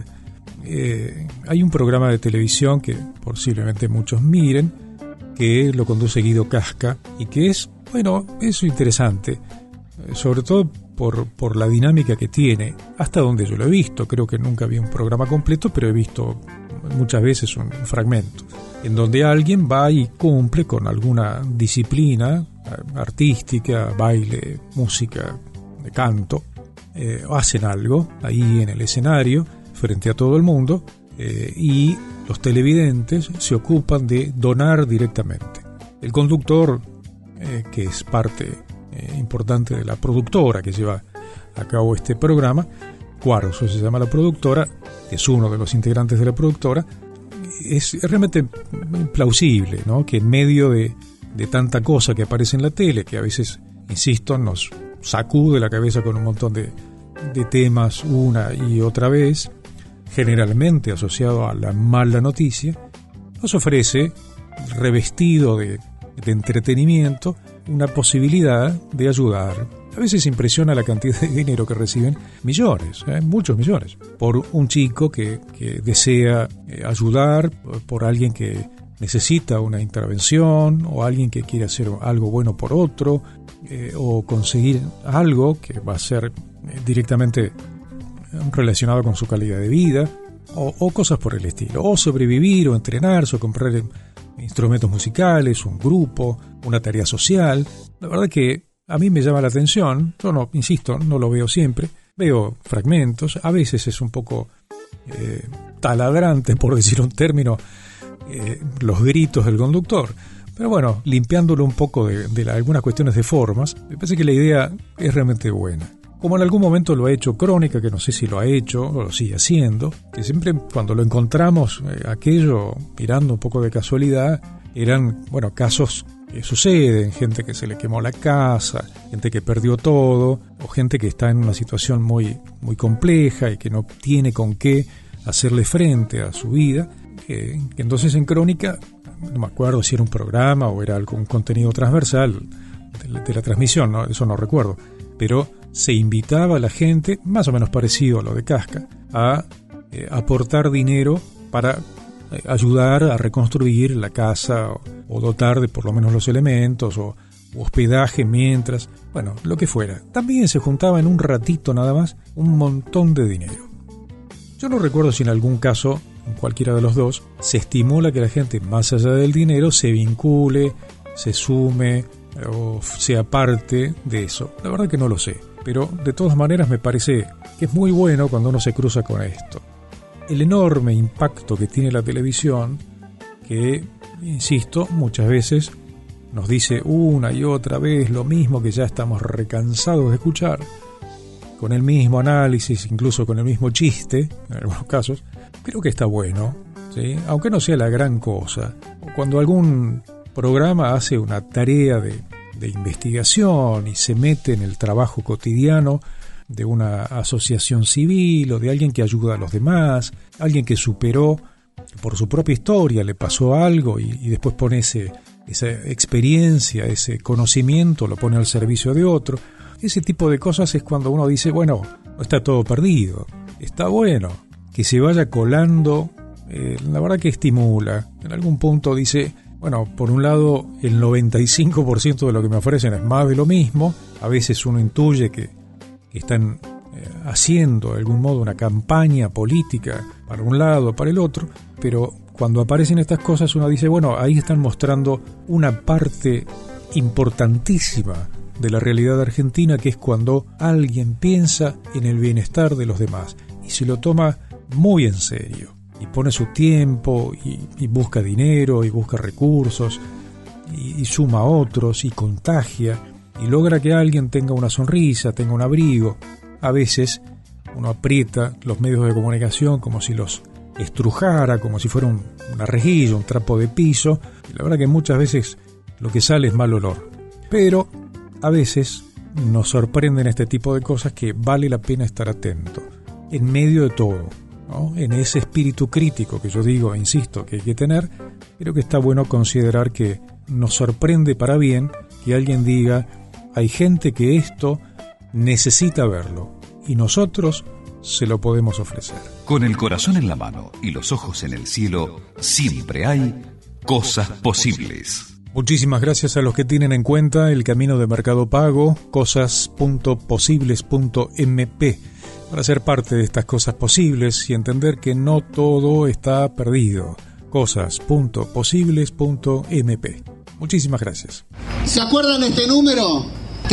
Hay un programa de televisión que posiblemente muchos miren, que lo conduce Guido Casca, y que es interesante, sobre todo por la dinámica que tiene, hasta donde yo lo he visto. Creo que nunca vi un programa completo, pero he visto muchas veces un fragmento, en donde alguien va y cumple con alguna disciplina artística, baile, música, de canto, hacen algo ahí en el escenario, frente a todo el mundo, y los televidentes se ocupan de donar directamente. El conductor, que es parte importante de la productora que lleva a cabo este programa, Cuarzo se llama la productora, es uno de los integrantes de la productora, es realmente plausible, ¿no?, que en medio de tanta cosa que aparece en la tele, que a veces, insisto, nos sacude la cabeza con un montón de temas una y otra vez, generalmente asociado a la mala noticia, nos ofrece, revestido de entretenimiento, una posibilidad de ayudar. A veces impresiona la cantidad de dinero que reciben, millones, muchos millones, por un chico que desea ayudar, por alguien que necesita una intervención, o alguien que quiere hacer algo bueno por otro, o conseguir algo que va a ser directamente relacionado con su calidad de vida, o cosas por el estilo, o sobrevivir, o entrenarse, o comprar instrumentos musicales, un grupo, una tarea social. La verdad que a mí me llama la atención. Yo no, insisto, no lo veo siempre, veo fragmentos, a veces es un poco taladrante, por decir un término, los gritos del conductor, pero bueno, limpiándolo un poco de algunas cuestiones de formas, me parece que la idea es realmente buena. Como en algún momento lo ha hecho Crónica, que no sé si lo ha hecho o lo sigue haciendo, que siempre cuando lo encontramos, aquello, mirando un poco de casualidad, eran, casos que suceden, gente que se le quemó la casa, gente que perdió todo, o gente que está en una situación muy, muy compleja y que no tiene con qué hacerle frente a su vida. Que entonces en Crónica, no me acuerdo si era un programa o era algún contenido transversal de la transmisión, ¿no? Eso no recuerdo, pero se invitaba a la gente, más o menos parecido a lo de Casca, a aportar dinero para ayudar a reconstruir la casa, o dotar de por lo menos los elementos, o hospedaje mientras, lo que fuera. También se juntaba en un ratito nada más un montón de dinero. Yo no recuerdo si en algún caso, en cualquiera de los dos, se estimula que la gente, más allá del dinero, se vincule, se sume o sea parte de eso. La verdad que no lo sé, pero de todas maneras me parece que es muy bueno cuando uno se cruza con esto. El enorme impacto que tiene la televisión, que, insisto, muchas veces nos dice una y otra vez lo mismo que ya estamos recansados de escuchar, con el mismo análisis, incluso con el mismo chiste, en algunos casos, creo que está bueno, ¿sí? Aunque no sea la gran cosa. Cuando algún programa hace una tarea de investigación y se mete en el trabajo cotidiano de una asociación civil o de alguien que ayuda a los demás, alguien que superó por su propia historia, le pasó algo y después pone esa experiencia, ese conocimiento, lo pone al servicio de otro. Ese tipo de cosas es cuando uno dice, no está todo perdido, está bueno que se vaya colando. La verdad que estimula. En algún punto dice, por un lado, el 95% de lo que me ofrecen es más de lo mismo. A veces uno intuye que están haciendo de algún modo una campaña política para un lado o para el otro, pero cuando aparecen estas cosas uno dice, ahí están mostrando una parte importantísima de la realidad argentina, que es cuando alguien piensa en el bienestar de los demás y se lo toma muy en serio y pone su tiempo y busca dinero y busca recursos y suma a otros y contagia y logra que alguien tenga una sonrisa, tenga un abrigo. A veces uno aprieta los medios de comunicación como si los estrujara, como si fuera una rejilla, un trapo de piso, y la verdad que muchas veces lo que sale es mal olor. Pero a veces nos sorprenden este tipo de cosas que vale la pena estar atento, en medio de todo, ¿no? En ese espíritu crítico que yo digo e insisto que hay que tener, pero que está bueno considerar que nos sorprende para bien que alguien diga, hay gente que esto necesita verlo y nosotros se lo podemos ofrecer. Con el corazón en la mano y los ojos en el cielo, siempre hay cosas posibles. Muchísimas gracias a los que tienen en cuenta el camino de Mercado Pago, cosas.posibles.mp, para ser parte de estas cosas posibles y entender que no todo está perdido. Cosas.posibles.mp. Muchísimas gracias. ¿Se acuerdan este número?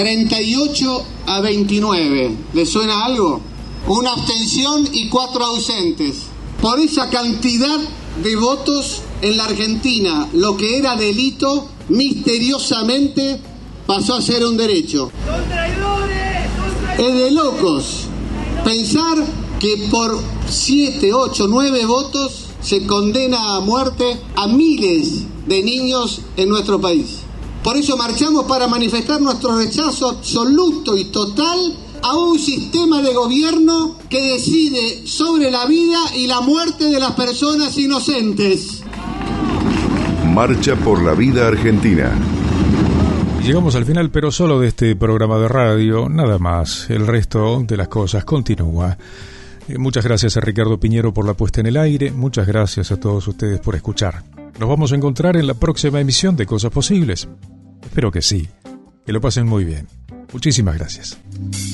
38-29. ¿Les suena algo? Una abstención y 4 ausentes. Por esa cantidad de votos en la Argentina, lo que era delito, misteriosamente pasó a ser un derecho. ¡Son traidores! Es de locos pensar que por 7, 8, 9 votos se condena a muerte a miles de niños en nuestro país. Por eso marchamos para manifestar nuestro rechazo absoluto y total a un sistema de gobierno que decide sobre la vida y la muerte de las personas inocentes. Marcha por la Vida Argentina. Llegamos al final, pero solo de este programa de radio, nada más. El resto de las cosas continúa. Muchas gracias a Ricardo Piñero por la puesta en el aire. Muchas gracias a todos ustedes por escuchar. Nos vamos a encontrar en la próxima emisión de Cosas Posibles. Espero que sí. Que lo pasen muy bien. Muchísimas gracias.